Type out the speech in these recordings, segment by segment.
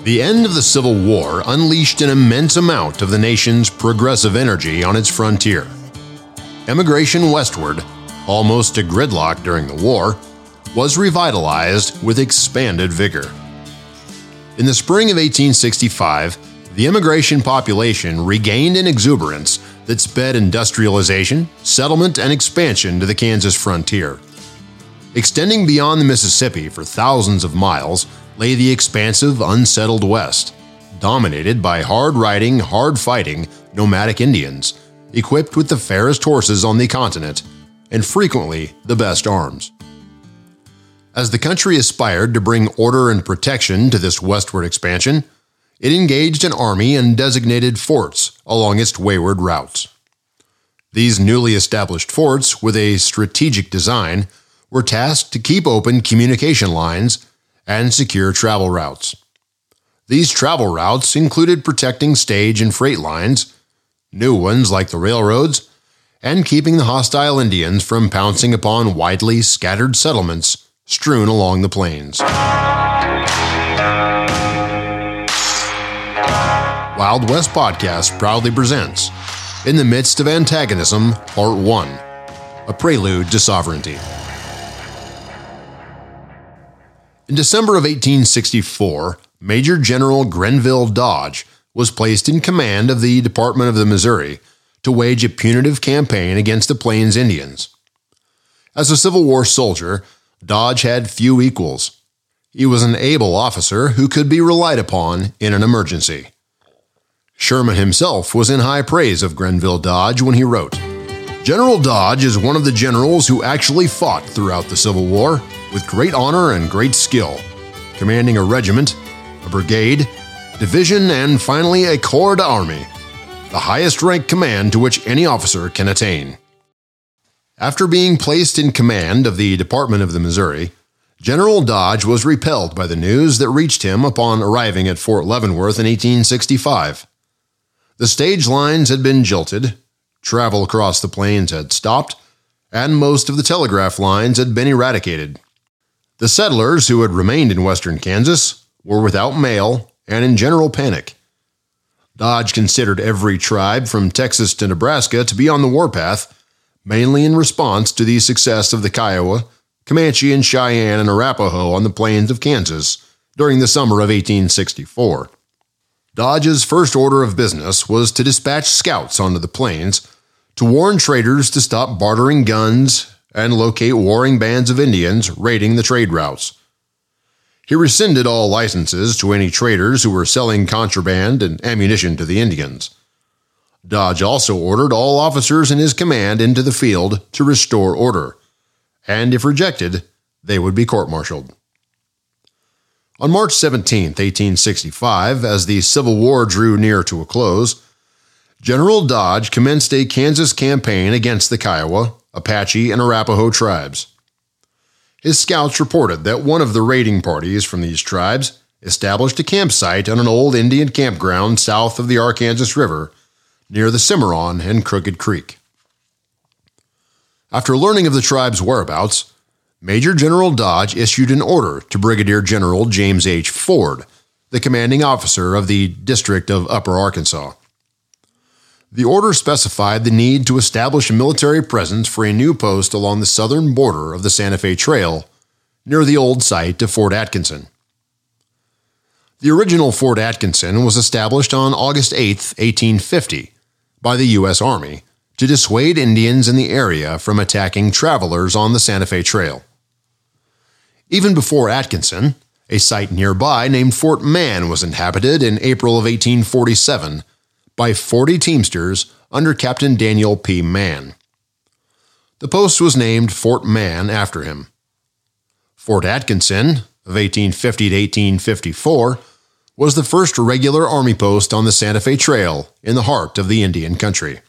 The end of the Civil War unleashed an immense amount of the nation's progressive energy on its frontier. Emigration westward, almost to gridlock during the war, was revitalized with expanded vigor. In the spring of 1865, the immigration population regained an exuberance that sped industrialization, settlement, and expansion to the Kansas frontier. Extending beyond the Mississippi for thousands of miles lay the expansive, unsettled West, dominated by hard-riding, hard-fighting, nomadic Indians, equipped with the fairest horses on the continent, and frequently the best arms. As the country aspired to bring order and protection to this westward expansion, it engaged an army and designated forts along its wayward routes. These newly established forts, with a strategic design, were tasked to keep open communication lines and secure travel routes. These travel routes included protecting stage and freight lines, new ones like the railroads, and keeping the hostile Indians from pouncing upon widely scattered settlements strewn along the plains. Wild West Podcast proudly presents In the Midst of Antagonism, Part 1, A Prelude to Sovereignty. In December of 1864, Major General Grenville Dodge was placed in command of the Department of the Missouri to wage a punitive campaign against the Plains Indians. As a Civil War soldier, Dodge had few equals. He was an able officer who could be relied upon in an emergency. Sherman himself was in high praise of Grenville Dodge when he wrote, "General Dodge is one of the generals who actually fought throughout the Civil War with great honor and great skill, commanding a regiment, a brigade, division, and finally a corps d'armée, the highest rank command to which any officer can attain." After being placed in command of the Department of the Missouri, General Dodge was repelled by the news that reached him upon arriving at Fort Leavenworth in 1865. The stage lines had been jilted, travel across the plains had stopped, and most of the telegraph lines had been eradicated. The settlers who had remained in western Kansas were without mail and in general panic. Dodge considered every tribe from Texas to Nebraska to be on the warpath, mainly in response to the success of the Kiowa, Comanche, and Cheyenne and Arapaho on the plains of Kansas during the summer of 1864. Dodge's first order of business was to dispatch scouts onto the plains to warn traders to stop bartering guns and locate warring bands of Indians raiding the trade routes. He rescinded all licenses to any traders who were selling contraband and ammunition to the Indians. Dodge also ordered all officers in his command into the field to restore order, and if rejected, they would be court-martialed. On March 17, 1865, as the Civil War drew near to a close, General Dodge commenced a Kansas campaign against the Kiowa, Apache, and Arapaho tribes. His scouts reported that one of the raiding parties from these tribes established a campsite on an old Indian campground south of the Arkansas River, near the Cimarron and Crooked Creek. After learning of the tribe's whereabouts, Major General Dodge issued an order to Brigadier General James H. Ford, the commanding officer of the District of Upper Arkansas. The order specified the need to establish a military presence for a new post along the southern border of the Santa Fe Trail, near the old site of Fort Atkinson. The original Fort Atkinson was established on August 8, 1850, by the U.S. Army to dissuade Indians in the area from attacking travelers on the Santa Fe Trail. Even before Atkinson, a site nearby named Fort Mann was inhabited in April of 1847 by 40 Teamsters under Captain Daniel P. Mann. The post was named Fort Mann after him. Fort Atkinson, of 1850 to 1854, was the first regular Army post on the Santa Fe Trail in the heart of the Indian country.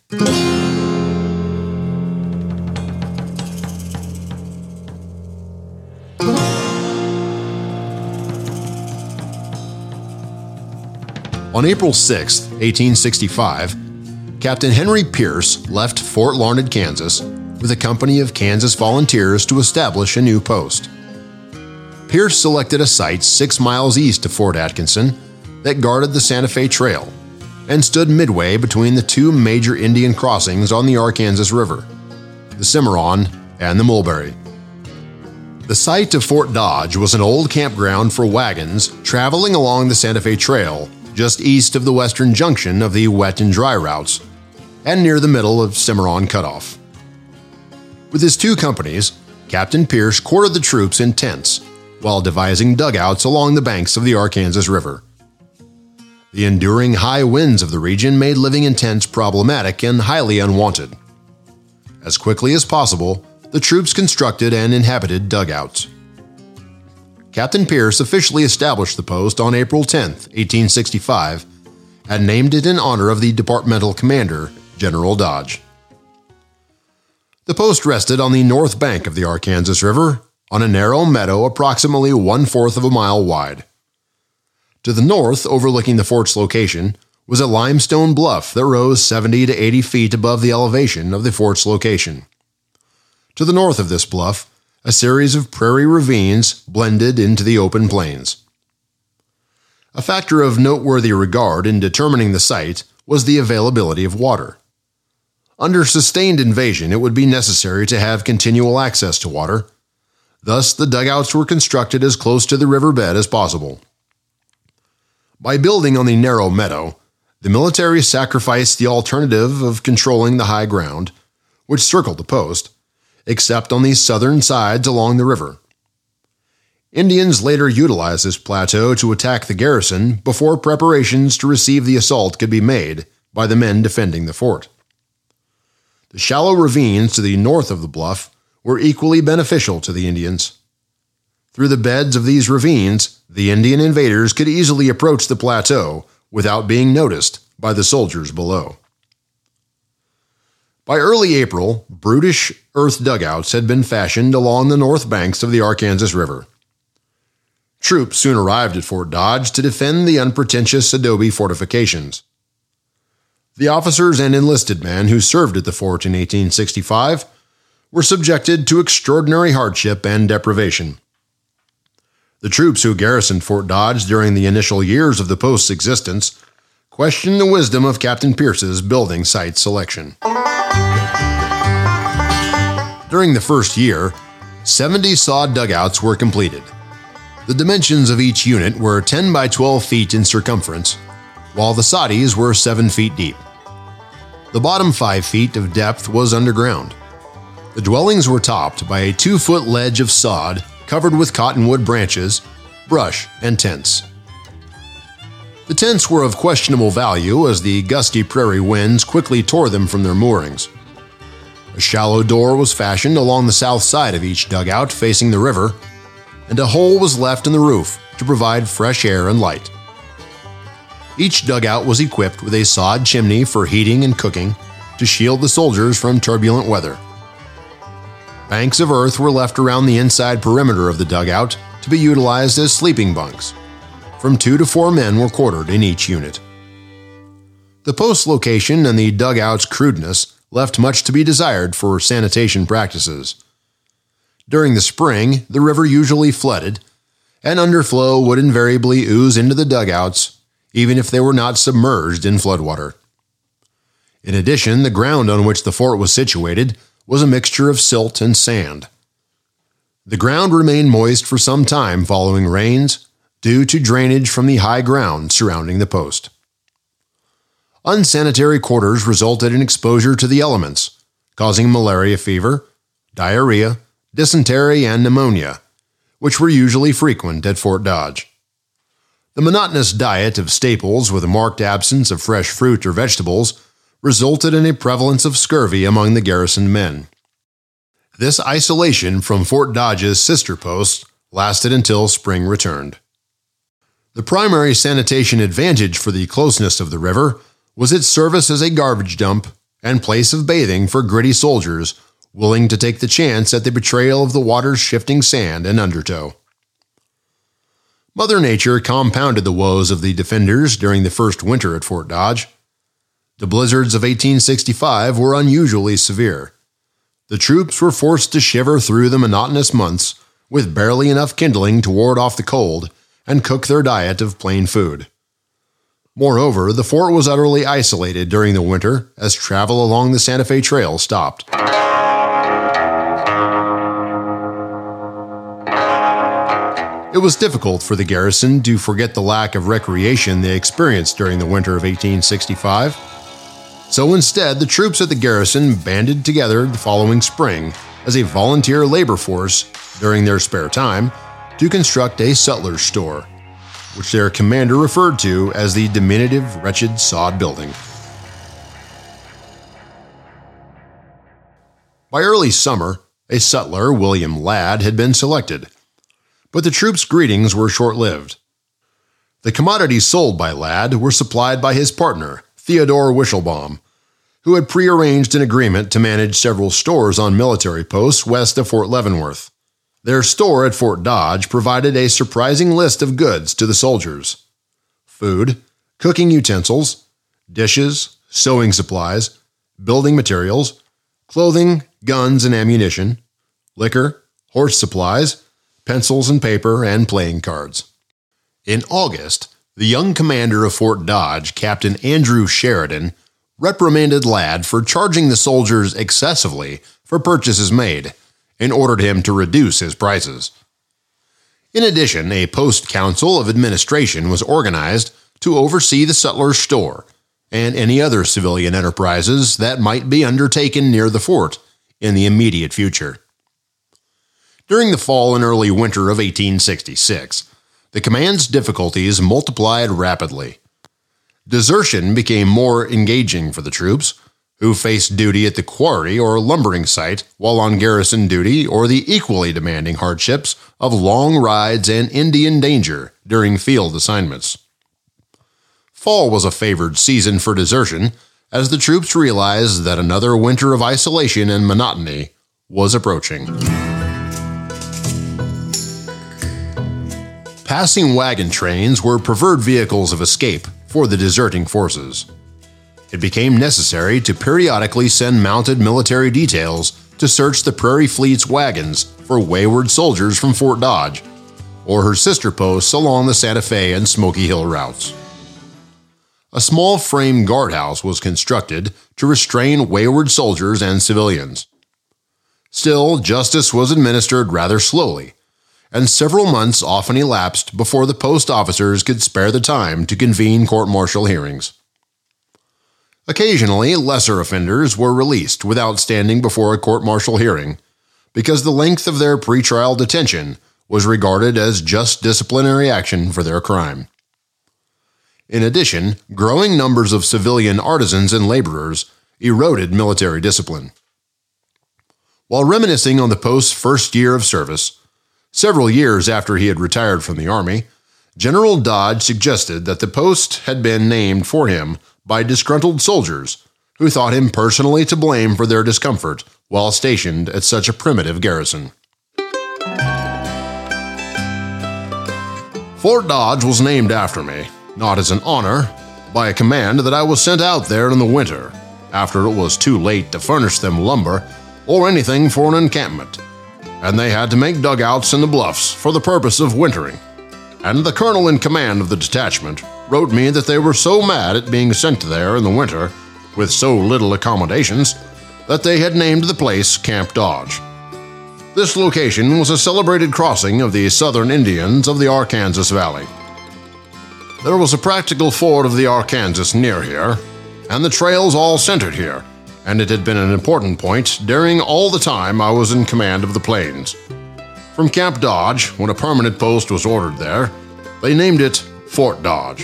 On April 6, 1865, Captain Henry Pierce left Fort Larned, Kansas, with a company of Kansas volunteers to establish a new post. Pierce selected a site 6 miles east of Fort Atkinson, that guarded the Santa Fe Trail and stood midway between the two major Indian crossings on the Arkansas River, the Cimarron and the Mulberry. The site of Fort Dodge was an old campground for wagons traveling along the Santa Fe Trail just east of the western junction of the wet and dry routes and near the middle of Cimarron Cutoff. With his two companies, Captain Pierce quartered the troops in tents while devising dugouts along the banks of the Arkansas River. The enduring high winds of the region made living in tents problematic and highly unwanted. As quickly as possible, the troops constructed and inhabited dugouts. Captain Pierce officially established the post on April 10, 1865, and named it in honor of the departmental commander, General Dodge. The post rested on the north bank of the Arkansas River, on a narrow meadow approximately 1/4 of a mile wide. To the north, overlooking the fort's location, was a limestone bluff that rose 70 to 80 feet above the elevation of the fort's location. To the north of this bluff, a series of prairie ravines blended into the open plains. A factor of noteworthy regard in determining the site was the availability of water. Under sustained invasion, it would be necessary to have continual access to water. Thus, the dugouts were constructed as close to the riverbed as possible. By building on the narrow meadow, the military sacrificed the alternative of controlling the high ground, which circled the post, except on the southern sides along the river. Indians later utilized this plateau to attack the garrison before preparations to receive the assault could be made by the men defending the fort. The shallow ravines to the north of the bluff were equally beneficial to the Indians. Through the beds of these ravines, the Indian invaders could easily approach the plateau without being noticed by the soldiers below. By early April, brutish earth dugouts had been fashioned along the north banks of the Arkansas River. Troops soon arrived at Fort Dodge to defend the unpretentious adobe fortifications. The officers and enlisted men who served at the fort in 1865 were subjected to extraordinary hardship and deprivation. The troops who garrisoned Fort Dodge during the initial years of the post's existence questioned the wisdom of Captain Pierce's building site selection. During the first year, 70 sod dugouts were completed. The dimensions of each unit were 10 by 12 feet in circumference, while the soddies were 7 feet deep. The bottom 5 feet of depth was underground. The dwellings were topped by a 2-foot ledge of sod covered with cottonwood branches, brush, and tents. The tents were of questionable value as the gusty prairie winds quickly tore them from their moorings. A shallow door was fashioned along the south side of each dugout facing the river, and a hole was left in the roof to provide fresh air and light. Each dugout was equipped with a sod chimney for heating and cooking to shield the soldiers from turbulent weather. Banks of earth were left around the inside perimeter of the dugout to be utilized as sleeping bunks. From 2 to 4 men were quartered in each unit. The post location and the dugout's crudeness left much to be desired for sanitation practices. During the spring, the river usually flooded, and underflow would invariably ooze into the dugouts, even if they were not submerged in floodwater. In addition, the ground on which the fort was situated was a mixture of silt and sand. The ground remained moist for some time following rains due to drainage from the high ground surrounding the post. Unsanitary quarters resulted in exposure to the elements, causing malaria fever, diarrhea, dysentery, and pneumonia, which were usually frequent at Fort Dodge. The monotonous diet of staples with a marked absence of fresh fruit or vegetables resulted in a prevalence of scurvy among the garrisoned men. This isolation from Fort Dodge's sister posts lasted until spring returned. The primary sanitation advantage for the closeness of the river was its service as a garbage dump and place of bathing for gritty soldiers willing to take the chance at the betrayal of the water's shifting sand and undertow. Mother Nature compounded the woes of the defenders during the first winter at Fort Dodge. The blizzards of 1865 were unusually severe. The troops were forced to shiver through the monotonous months with barely enough kindling to ward off the cold and cook their diet of plain food. Moreover, the fort was utterly isolated during the winter as travel along the Santa Fe Trail stopped. It was difficult for the garrison to forget the lack of recreation they experienced during the winter of 1865. So instead, the troops at the garrison banded together the following spring as a volunteer labor force during their spare time to construct a sutler's store, which their commander referred to as the diminutive, wretched sod building. By early summer, a sutler, William Ladd, had been selected, but the troops' greetings were short-lived. The commodities sold by Ladd were supplied by his partner, Theodore Wishelbaum, who had prearranged an agreement to manage several stores on military posts west of Fort Leavenworth. Their store at Fort Dodge provided a surprising list of goods to the soldiers: food, cooking utensils, dishes, sewing supplies, building materials, clothing, guns and ammunition, liquor, horse supplies, pencils and paper, and playing cards. In August, the young commander of Fort Dodge, Captain Andrew Sheridan, reprimanded Ladd for charging the soldiers excessively for purchases made and ordered him to reduce his prices. In addition, a post council of administration was organized to oversee the sutler's store and any other civilian enterprises that might be undertaken near the fort in the immediate future. During the fall and early winter of 1866, the command's difficulties multiplied rapidly. Desertion became more engaging for the troops, who faced duty at the quarry or lumbering site while on garrison duty, or the equally demanding hardships of long rides and Indian danger during field assignments. Fall was a favored season for desertion, as the troops realized that another winter of isolation and monotony was approaching. Passing wagon trains were preferred vehicles of escape for the deserting forces. It became necessary to periodically send mounted military details to search the Prairie Fleet's wagons for wayward soldiers from Fort Dodge or her sister posts along the Santa Fe and Smoky Hill routes. A small frame guardhouse was constructed to restrain wayward soldiers and civilians. Still, justice was administered rather slowly, and several months often elapsed before the post officers could spare the time to convene court-martial hearings. Occasionally, lesser offenders were released without standing before a court-martial hearing, because the length of their pretrial detention was regarded as just disciplinary action for their crime. In addition, growing numbers of civilian artisans and laborers eroded military discipline. While reminiscing on the post's first year of service, several years after he had retired from the Army, General Dodge suggested that the post had been named for him by disgruntled soldiers who thought him personally to blame for their discomfort while stationed at such a primitive garrison. Fort Dodge was named after me, not as an honor, by a command that I was sent out there in the winter, after it was too late to furnish them lumber or anything for an encampment, and they had to make dugouts in the bluffs for the purpose of wintering. And the colonel in command of the detachment wrote me that they were so mad at being sent there in the winter, with so little accommodations, that they had named the place Camp Dodge. This location was a celebrated crossing of the southern Indians of the Arkansas Valley. There was a practical ford of the Arkansas near here, and the trails all centered here, and it had been an important point during all the time I was in command of the plains. From Camp Dodge, when a permanent post was ordered there, they named it Fort Dodge.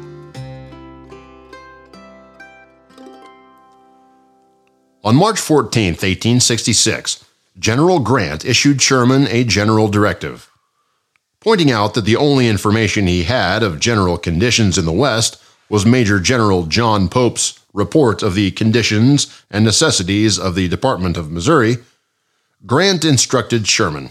On March 14, 1866, General Grant issued Sherman a general directive, pointing out that the only information he had of general conditions in the West was Major General John Pope's report of the conditions and necessities of the Department of Missouri. Grant instructed Sherman,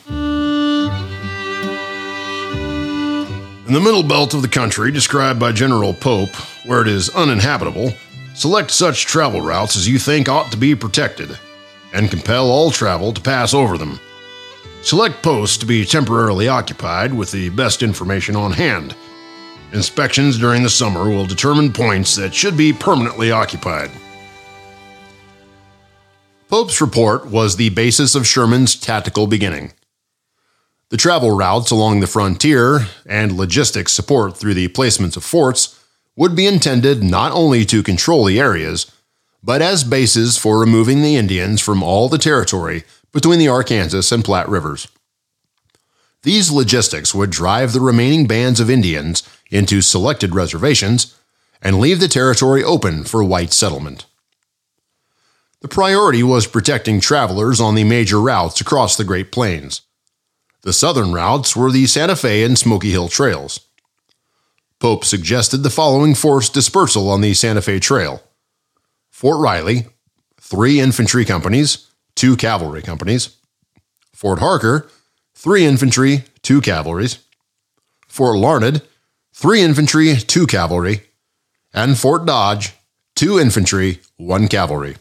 "In the middle belt of the country described by General Pope, where it is uninhabitable, select such travel routes as you think ought to be protected, and compel all travel to pass over them. Select posts to be temporarily occupied with the best information on hand, Inspections during the summer will determine points that should be permanently occupied. Pope's report was the basis of Sherman's tactical beginning. The travel routes along the frontier and logistics support through the placements of forts would be intended not only to control the areas, but as bases for removing the Indians from all the territory between the Arkansas and Platte Rivers. These logistics would drive the remaining bands of Indians into selected reservations and leave the territory open for white settlement. The priority was protecting travelers on the major routes across the Great Plains. The southern routes were the Santa Fe and Smoky Hill trails. Pope suggested the following force dispersal on the Santa Fe Trail: Fort Riley, 3 infantry companies, 2 cavalry companies; Fort Harker, 3 infantry, 2 cavalries; Fort Larned, 3 infantry, 2 cavalry; and Fort Dodge, 2 infantry, 1 cavalry.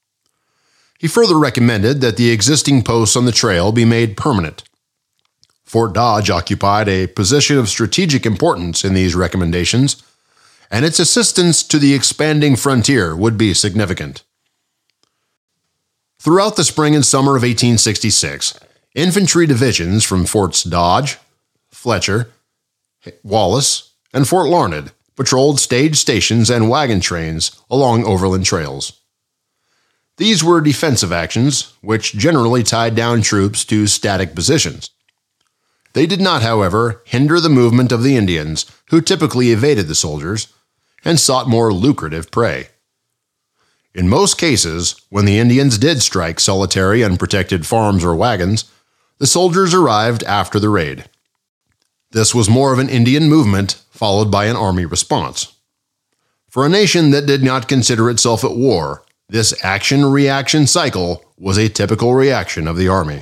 He further recommended that the existing posts on the trail be made permanent. Fort Dodge occupied a position of strategic importance in these recommendations, and its assistance to the expanding frontier would be significant. Throughout the spring and summer of 1866, infantry divisions from Forts Dodge, Fletcher, Wallace, and Fort Larned patrolled stage stations and wagon trains along overland trails. These were defensive actions, which generally tied down troops to static positions. They did not, however, hinder the movement of the Indians, who typically evaded the soldiers and sought more lucrative prey. In most cases, when the Indians did strike solitary unprotected farms or wagons, the soldiers arrived after the raid. This was more of an Indian movement followed by an army response. For a nation that did not consider itself at war, this action-reaction cycle was a typical reaction of the army.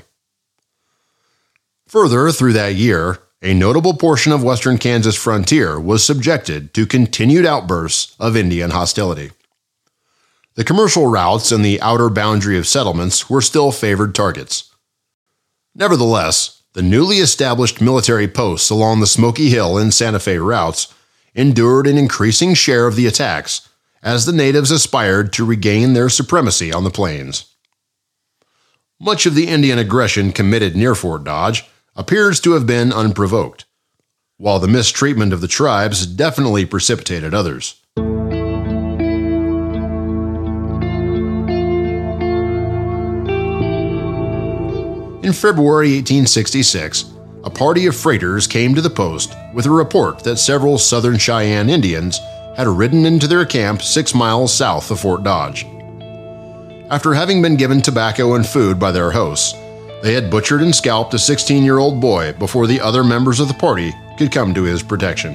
Further, through that year, a notable portion of western Kansas frontier was subjected to continued outbursts of Indian hostility. The commercial routes and the outer boundary of settlements were still favored targets. Nevertheless, the newly established military posts along the Smoky Hill and Santa Fe routes endured an increasing share of the attacks as the natives aspired to regain their supremacy on the plains. Much of the Indian aggression committed near Fort Dodge appears to have been unprovoked, while the mistreatment of the tribes definitely precipitated others. In February 1866, a party of freighters came to the post with a report that several Southern Cheyenne Indians had ridden into their camp 6 miles south of Fort Dodge. After having been given tobacco and food by their hosts, they had butchered and scalped a 16-year-old boy before the other members of the party could come to his protection.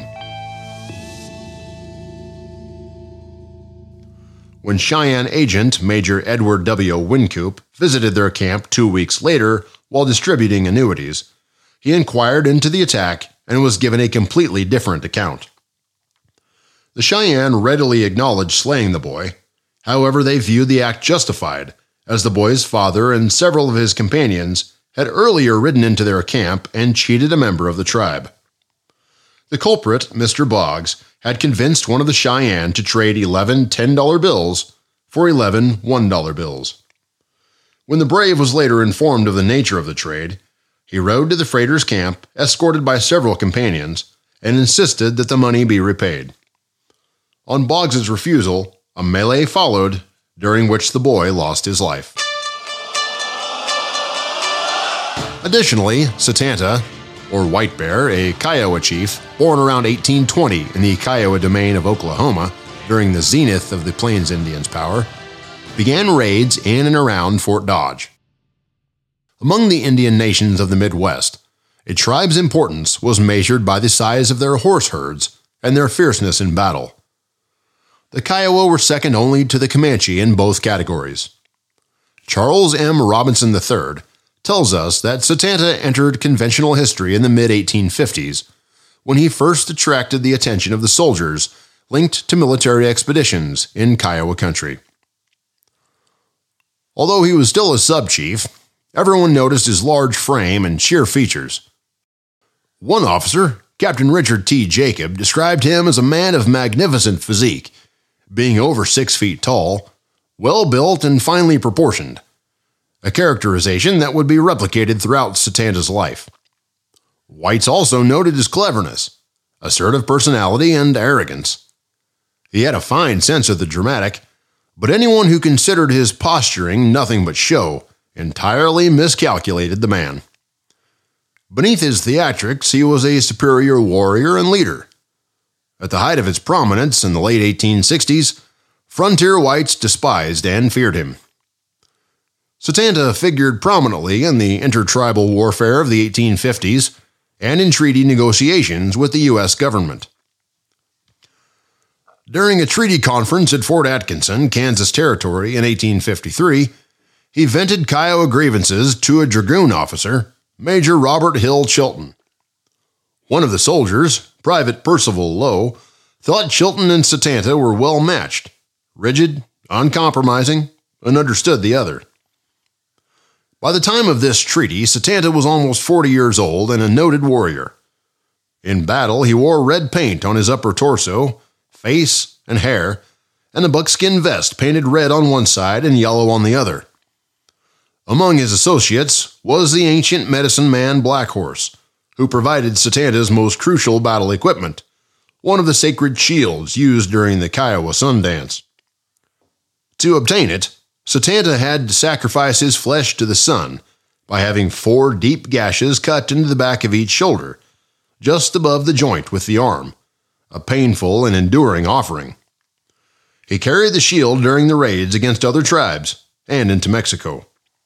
When Cheyenne agent Major Edward W. Wynkoop visited their camp 2 weeks later while distributing annuities, he inquired into the attack and was given a completely different account. The Cheyenne readily acknowledged slaying the boy. However, they viewed the act justified, as the boy's father and several of his companions had earlier ridden into their camp and cheated a member of the tribe. The culprit, Mr. Boggs, had convinced one of the Cheyenne to trade 11 $10 bills for 11 $1 bills. When the brave was later informed of the nature of the trade, he rode to the freighter's camp, escorted by several companions, and insisted that the money be repaid. On Boggs's refusal, a melee followed, during which the boy lost his life. Additionally, Satanta, or White Bear, a Kiowa chief born around 1820 in the Kiowa domain of Oklahoma during the zenith of the Plains Indians' power, began raids in and around Fort Dodge. Among the Indian nations of the Midwest, a tribe's importance was measured by the size of their horse herds and their fierceness in battle. The Kiowa were second only to the Comanche in both categories. Charles M. Robinson III tells us that Satanta entered conventional history in the mid-1850s when he first attracted the attention of the soldiers linked to military expeditions in Kiowa country. Although he was still a sub-chief, everyone noticed his large frame and sheer features. One officer, Captain Richard T. Jacob described him as a man of magnificent physique, being over 6 feet tall, well-built and finely proportioned, a characterization that would be replicated throughout Satanta's life. White's also noted his cleverness, assertive personality, and arrogance. He had a fine sense of the dramatic, but anyone who considered his posturing nothing but show entirely miscalculated the man. Beneath his theatrics, he was a superior warrior and leader. At the height of his prominence in the late 1860s, frontier whites despised and feared him. Satanta figured prominently in the intertribal warfare of the 1850s and in treaty negotiations with the U.S. government. During a treaty conference at Fort Atkinson, Kansas Territory in 1853, he vented Kiowa grievances to a dragoon officer, Major Robert Hill Chilton. One of the soldiers, Private Percival Lowe, thought Chilton and Satanta were well matched, rigid, uncompromising, and understood the other. By the time of this treaty, Satanta was almost 40 years old and a noted warrior. In battle, he wore red paint on his upper torso, face, and hair, and a buckskin vest painted red on one side and yellow on the other. Among his associates was the ancient medicine man Black Horse, who provided Satanta's most crucial battle equipment, one of the sacred shields used during the Kiowa Sun Dance. To obtain it, Satanta had to sacrifice his flesh to the sun by having 4 deep gashes cut into the back of each shoulder, just above the joint with the arm, a painful and enduring offering. He carried the shield during the raids against other tribes and into Mexico.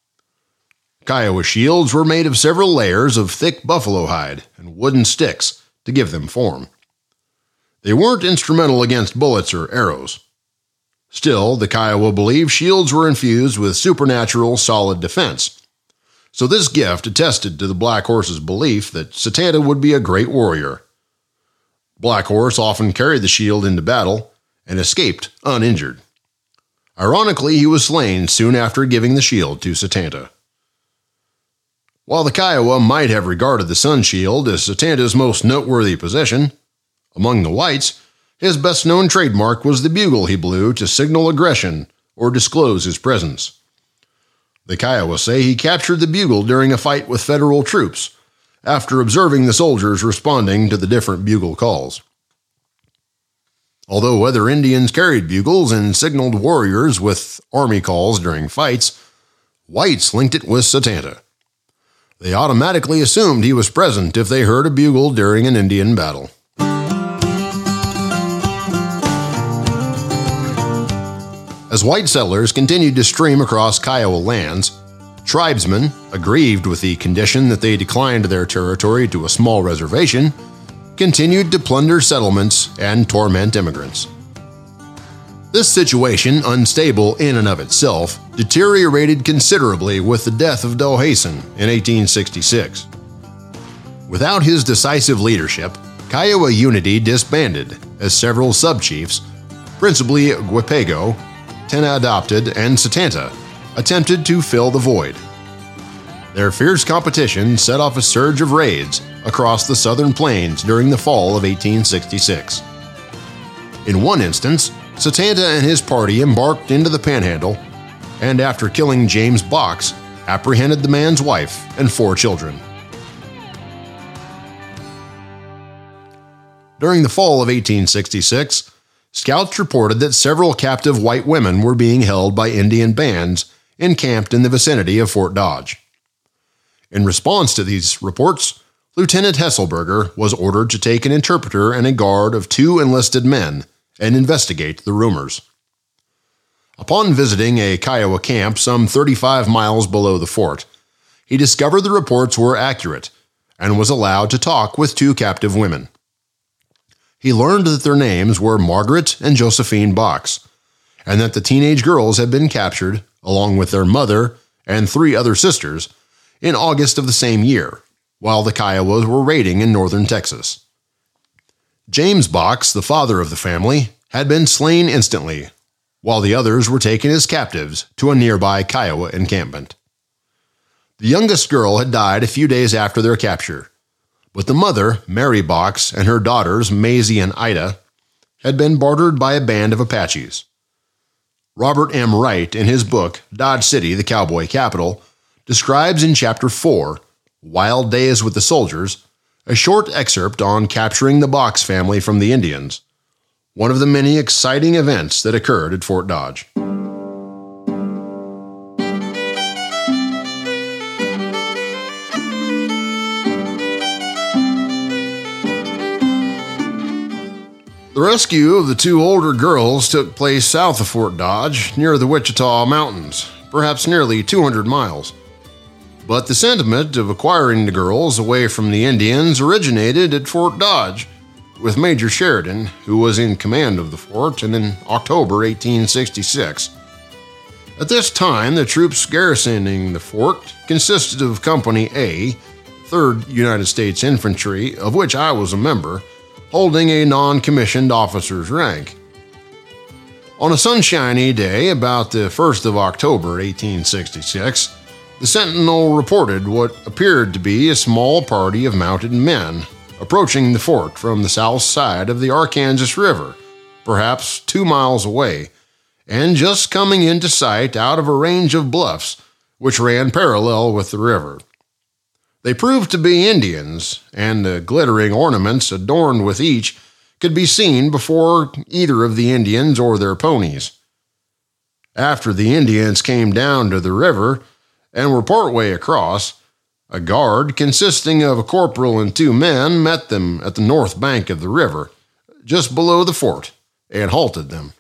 Kiowa shields were made of several layers of thick buffalo hide and wooden sticks to give them form. They weren't instrumental against bullets or arrows. Still, the Kiowa believed shields were infused with supernatural solid defense, so this gift attested to the Black Horse's belief that Satanta would be a great warrior. Black Horse often carried the shield into battle and escaped uninjured. Ironically, he was slain soon after giving the shield to Satanta. While the Kiowa might have regarded the sun shield as Satanta's most noteworthy possession, among the whites, his best-known trademark was the bugle he blew to signal aggression or disclose his presence. The Kiowa say he captured the bugle during a fight with federal troops, after observing the soldiers responding to the different bugle calls. Although other Indians carried bugles and signaled warriors with army calls during fights, whites linked it with Satanta. They automatically assumed he was present if they heard a bugle during an Indian battle. As white settlers continued to stream across Kiowa lands, tribesmen, aggrieved with the condition that they declined their territory to a small reservation, continued to plunder settlements and torment immigrants. This situation, unstable in and of itself, deteriorated considerably with the death of Dowhayson in 1866. Without his decisive leadership, Kiowa unity disbanded as several subchiefs, principally Guipago, Tena Adopted, and Satanta, attempted to fill the void. Their fierce competition set off a surge of raids across the southern plains during the fall of 1866. In one instance, Satanta and his party embarked into the Panhandle, and after killing James Box, apprehended the man's wife and 4 children. During the fall of 1866, scouts reported that several captive white women were being held by Indian bands encamped in the vicinity of Fort Dodge. In response to these reports, Lieutenant Hesselberger was ordered to take an interpreter and a guard of 2 enlisted men and investigate the rumors. Upon visiting a Kiowa camp some 35 miles below the fort, he discovered the reports were accurate and was allowed to talk with 2 captive women. He learned that their names were Margaret and Josephine Box, and that the teenage girls had been captured, along with their mother and 3 other sisters, in August of the same year, while the Kiowas were raiding in northern Texas. James Box, the father of the family, had been slain instantly, while the others were taken as captives to a nearby Kiowa encampment. The youngest girl had died a few days after their capture, but the mother, Mary Box, and her daughters, Maisie and Ida, had been bartered by a band of Apaches. Robert M. Wright, in his book Dodge City, the Cowboy Capital, describes in Chapter 4, Wild Days with the Soldiers, a short excerpt on capturing the Box family from the Indians, one of the many exciting events that occurred at Fort Dodge. The rescue of the two older girls took place south of Fort Dodge, near the Wichita Mountains, perhaps nearly 200 miles. But the sentiment of acquiring the girls away from the Indians originated at Fort Dodge, with Major Sheridan, who was in command of the fort, and in October 1866. At this time, the troops garrisoning the fort consisted of Company A, 3rd United States Infantry, of which I was a member, holding a non-commissioned officer's rank. On a sunshiny day, about the 1st of October 1866, the Sentinel reported what appeared to be a small party of mounted men approaching the fort from the south side of the Arkansas River, perhaps 2 miles away, and just coming into sight out of a range of bluffs which ran parallel with the river. They proved to be Indians, and the glittering ornaments adorned with each could be seen before either of the Indians or their ponies. After the Indians came down to the river and were partway across, a guard consisting of a corporal and 2 men met them at the north bank of the river, just below the fort, and halted them.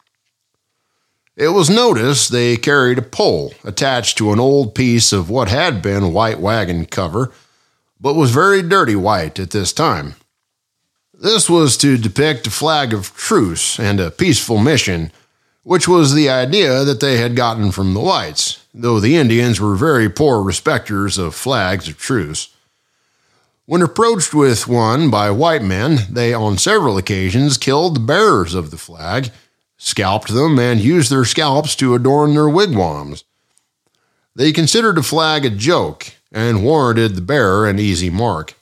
It was noticed they carried a pole attached to an old piece of what had been white wagon cover, but was very dirty white at this time. This was to depict a flag of truce and a peaceful mission, which was the idea that they had gotten from the whites, though the Indians were very poor respecters of flags of truce. When approached with one by white men, they on several occasions killed the bearers of the flag, scalped them, and used their scalps to adorn their wigwams. They considered the flag a joke and warranted the bearer an easy mark.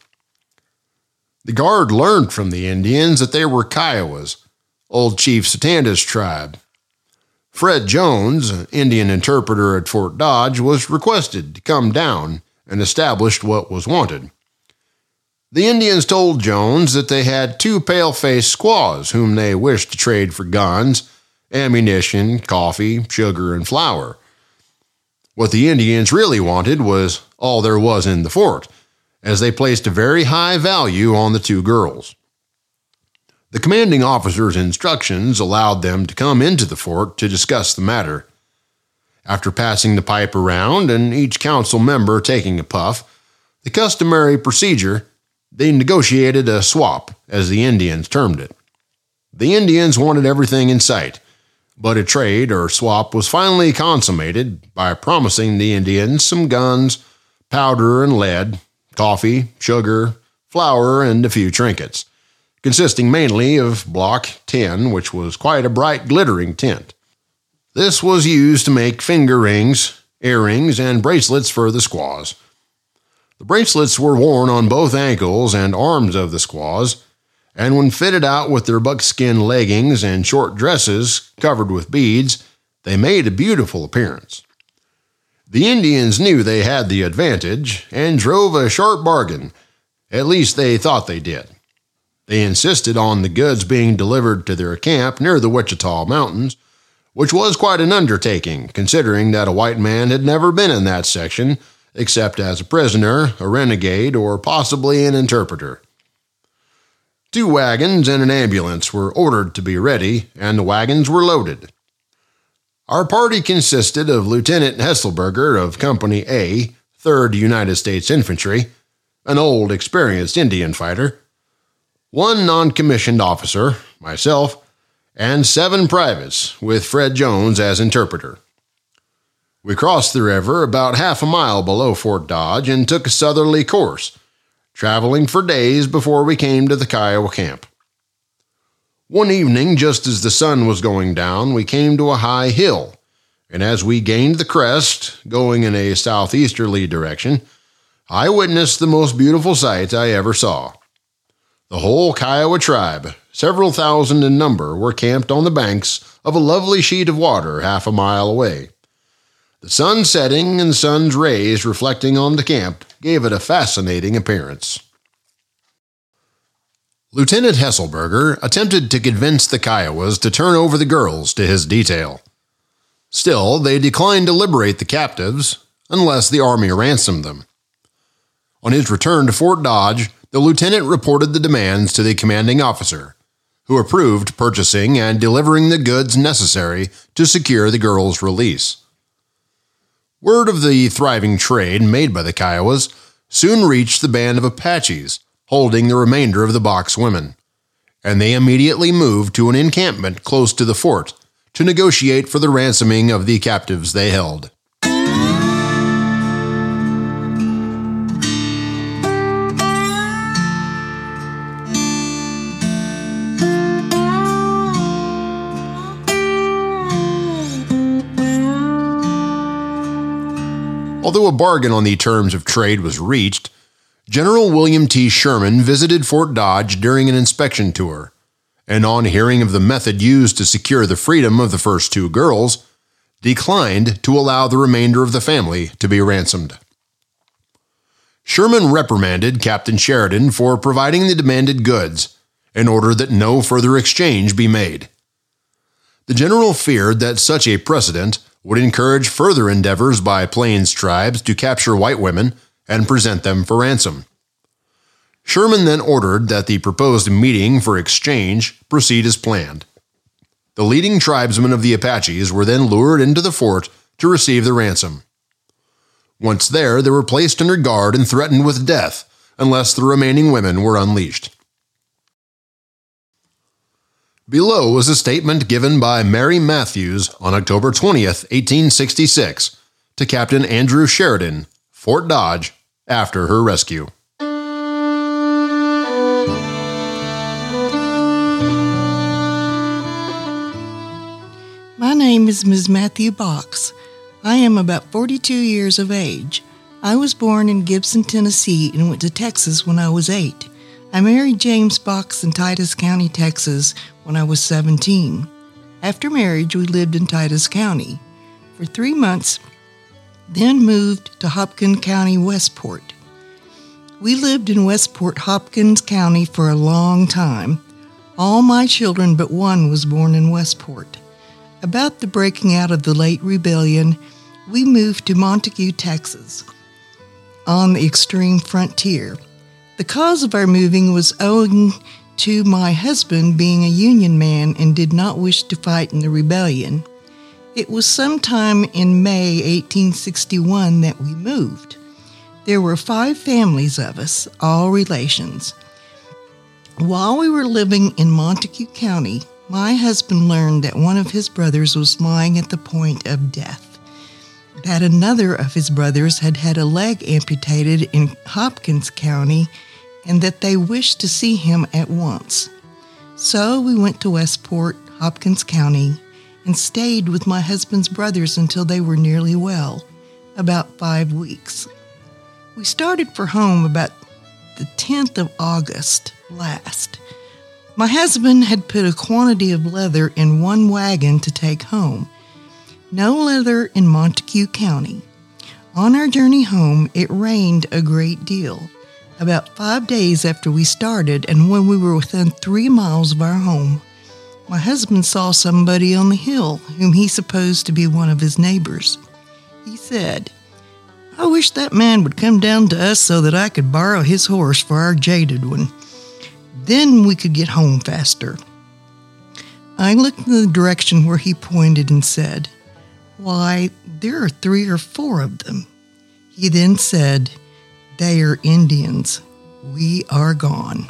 The guard learned from the Indians that they were Kiowas, old Chief Satanda's tribe. Fred Jones, an Indian interpreter at Fort Dodge, was requested to come down and establish what was wanted. The Indians told Jones that they had 2 pale-faced squaws whom they wished to trade for guns, ammunition, coffee, sugar, and flour. What the Indians really wanted was all there was in the fort, as they placed a very high value on the 2 girls. The commanding officer's instructions allowed them to come into the fort to discuss the matter. After passing the pipe around and each council member taking a puff, the customary procedure, they negotiated a swap, as the Indians termed it. The Indians wanted everything in sight, but a trade or swap was finally consummated by promising the Indians some guns, powder and lead, coffee, sugar, flour, and a few trinkets, consisting mainly of block tin, which was quite a bright glittering tint. This was used to make finger rings, earrings, and bracelets for the squaws. The bracelets were worn on both ankles and arms of the squaws, and when fitted out with their buckskin leggings and short dresses covered with beads, they made a beautiful appearance. The Indians knew they had the advantage and drove a sharp bargain. At least they thought they did. They insisted on the goods being delivered to their camp near the Wichita Mountains, which was quite an undertaking, considering that a white man had never been in that section, except as a prisoner, a renegade, or possibly an interpreter. 2 wagons and an ambulance were ordered to be ready, and the wagons were loaded. Our party consisted of Lieutenant Hesselberger of Company A, 3rd United States Infantry, an old, experienced Indian fighter, 1 non-commissioned officer, myself, and 7 privates, with Fred Jones as interpreter. We crossed the river about half a mile below Fort Dodge and took a southerly course, traveling for days before we came to the Kiowa camp. One evening, just as the sun was going down, we came to a high hill, and as we gained the crest, going in a southeasterly direction, I witnessed the most beautiful sight I ever saw. The whole Kiowa tribe, several thousand in number, were camped on the banks of a lovely sheet of water half a mile away. The sun setting and sun's rays reflecting on the camp gave it a fascinating appearance. Lieutenant Hesselberger attempted to convince the Kiowas to turn over the girls to his detail. Still, they declined to liberate the captives unless the Army ransomed them. On his return to Fort Dodge, the lieutenant reported the demands to the commanding officer, who approved purchasing and delivering the goods necessary to secure the girls' release. Word of the thriving trade made by the Kiowas soon reached the band of Apaches holding the remainder of the Box women, and they immediately moved to an encampment close to the fort to negotiate for the ransoming of the captives they held. Although a bargain on the terms of trade was reached, General William T. Sherman visited Fort Dodge during an inspection tour, and on hearing of the method used to secure the freedom of the first two girls, declined to allow the remainder of the family to be ransomed. Sherman reprimanded Captain Sheridan for providing the demanded goods in order that no further exchange be made. The general feared that such a precedent would encourage further endeavors by Plains tribes to capture white women and present them for ransom. Sherman then ordered that the proposed meeting for exchange proceed as planned. The leading tribesmen of the Apaches were then lured into the fort to receive the ransom. Once there, they were placed under guard and threatened with death unless the remaining women were unleashed. Below is a statement given by Mary Matthews on October 20th, 1866, to Captain Andrew Sheridan, Fort Dodge, after her rescue. My name is Ms. Matthew Box. I am about 42 years of age. I was born in Gibson, Tennessee, and went to Texas when I was 8. I married James Box in Titus County, Texas, when I was 17. After marriage, we lived in Titus County for 3 months, then moved to Hopkins County, Westport. We lived in Westport, Hopkins County for a long time. All my children but one was born in Westport. About the breaking out of the late rebellion, we moved to Montague, Texas, on the extreme frontier. The cause of our moving was owing to my husband being a Union man and did not wish to fight in the rebellion. It was sometime in May 1861 that we moved. There were 5 families of us, all relations. While we were living in Montague County, my husband learned that one of his brothers was lying at the point of death, that another of his brothers had had a leg amputated in Hopkins County, and that they wished to see him at once. So we went to Westport, Hopkins County, and stayed with my husband's brothers until they were nearly well, about 5 weeks. We started for home about the 10th of August last. My husband had put a quantity of leather in one wagon to take home. No leather in Montague County. On our journey home, it rained a great deal. About 5 days after we started, and when we were within 3 miles of our home, my husband saw somebody on the hill whom he supposed to be one of his neighbors. He said, "I wish that man would come down to us so that I could borrow his horse for our jaded one. Then we could get home faster." I looked in the direction where he pointed and said, "Why, there are 3 or 4 of them." He then said, "They are Indians. We are gone."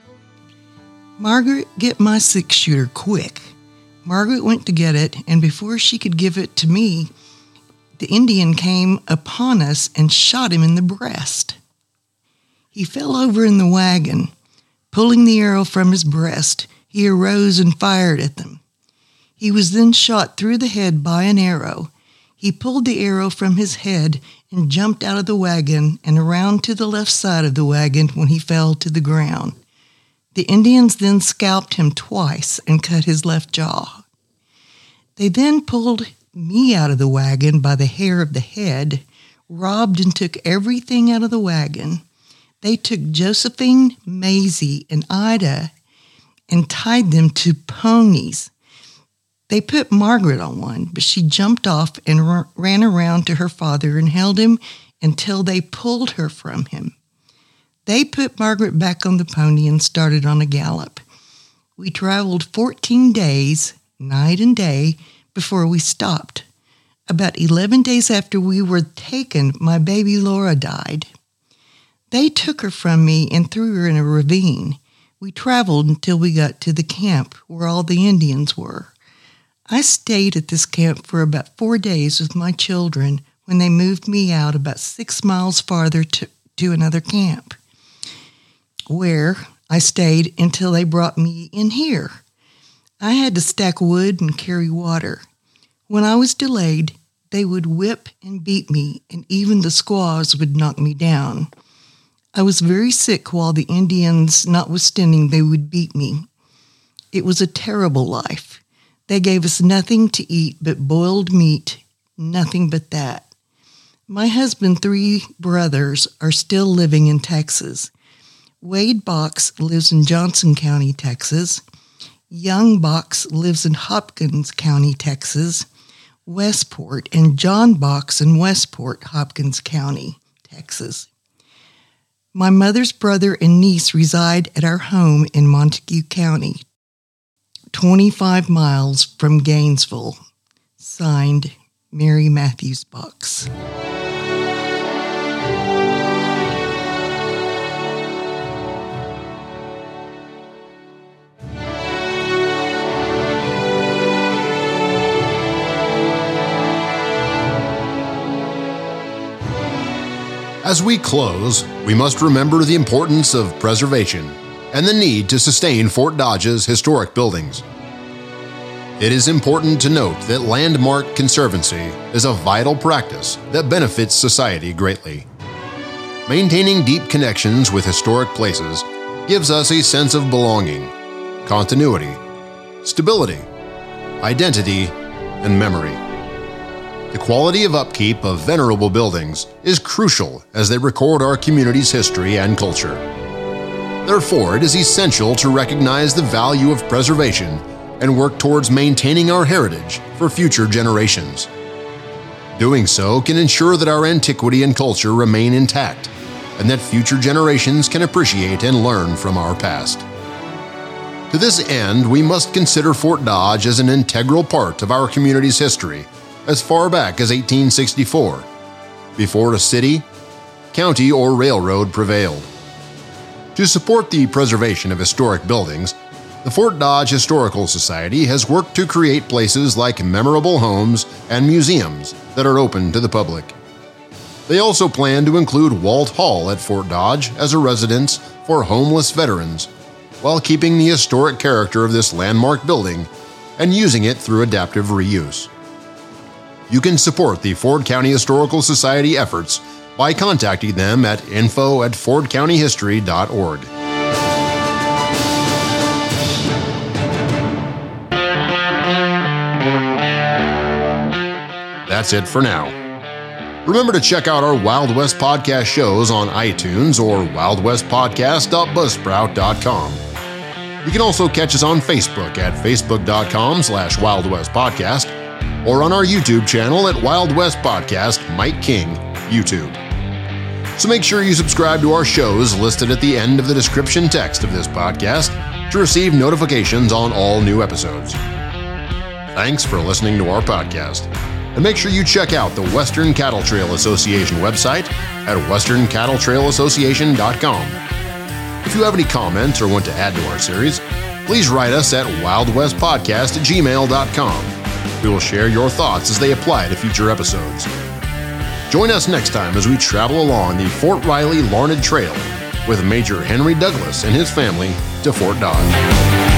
"Margaret, get my 6-shooter quick." Margaret went to get it, and before she could give it to me, the Indian came upon us and shot him in the breast. He fell over in the wagon. Pulling the arrow from his breast, he arose and fired at them. He was then shot through the head by an arrow. He pulled the arrow from his head and jumped out of the wagon and around to the left side of the wagon when he fell to the ground. The Indians then scalped him twice and cut his left jaw. They then pulled me out of the wagon by the hair of the head, robbed and took everything out of the wagon. They took Josephine, Maisie, and Ida and tied them to ponies. They put Margaret on one, but she jumped off and ran around to her father and held him until they pulled her from him. They put Margaret back on the pony and started on a gallop. We traveled 14 days, night and day, before we stopped. About 11 days after we were taken, my baby Laura died. They took her from me and threw her in a ravine. We traveled until we got to the camp where all the Indians were. I stayed at this camp for about 4 days with my children when they moved me out about 6 miles farther to another camp, where I stayed until they brought me in here. I had to stack wood and carry water. When I was delayed, they would whip and beat me, and even the squaws would knock me down. I was very sick while the Indians, notwithstanding, they would beat me. It was a terrible life. They gave us nothing to eat but boiled meat, nothing but that. My husband's 3 brothers are still living in Texas. Wade Box lives in Johnson County, Texas. Young Box lives in Hopkins County, Texas. Westport, and John Box in Westport, Hopkins County, Texas. My mother's brother and niece reside at our home in Montague County, 25 miles from Gainesville. Signed, Mary Matthews Box. As we close, we must remember the importance of preservation and the need to sustain Fort Dodge's historic buildings. It is important to note that landmark conservancy is a vital practice that benefits society greatly. Maintaining deep connections with historic places gives us a sense of belonging, continuity, stability, identity, and memory. The quality of upkeep of venerable buildings is crucial as they record our community's history and culture. Therefore, it is essential to recognize the value of preservation and work towards maintaining our heritage for future generations. Doing so can ensure that our antiquity and culture remain intact and that future generations can appreciate and learn from our past. To this end, we must consider Fort Dodge as an integral part of our community's history as far back as 1864, before a city, county, or railroad prevailed. To support the preservation of historic buildings, the Fort Dodge Historical Society has worked to create places like memorable homes and museums that are open to the public. They also plan to include Walt Hall at Fort Dodge as a residence for homeless veterans, while keeping the historic character of this landmark building and using it through adaptive reuse. You can support the Ford County Historical Society efforts by contacting them at info@fordcountyhistory.org. That's it for now. Remember to check out our Wild West Podcast shows on iTunes or wildwestpodcast.buzzsprout.com. You can also catch us on Facebook at facebook.com/wildwestpodcast or on our YouTube channel at Wild West Podcast Mike King YouTube. So make sure you subscribe to our shows listed at the end of the description text of this podcast to receive notifications on all new episodes. Thanks for listening to our podcast. And make sure you check out the Western Cattle Trail Association website at westerncattletrailassociation.com. If you have any comments or want to add to our series, please write us at wildwestpodcast@gmail.com. We will share your thoughts as they apply to future episodes. Join us next time as we travel along the Fort Riley Larned Trail with Major Henry Douglas and his family to Fort Dodge.